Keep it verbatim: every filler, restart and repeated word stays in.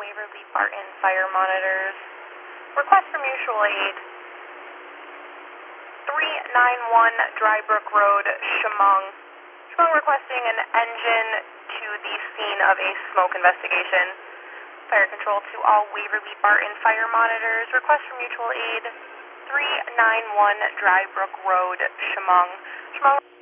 Waverly Barton Fire Monitors. Request for mutual aid. three nine one Drybrook Road, Chemung. Chemung requesting an engine to the scene of a smoke investigation. Fire control to all Waverly Barton Fire Monitors. Request for mutual aid. three nine one Drybrook Road, Chemung. Chemung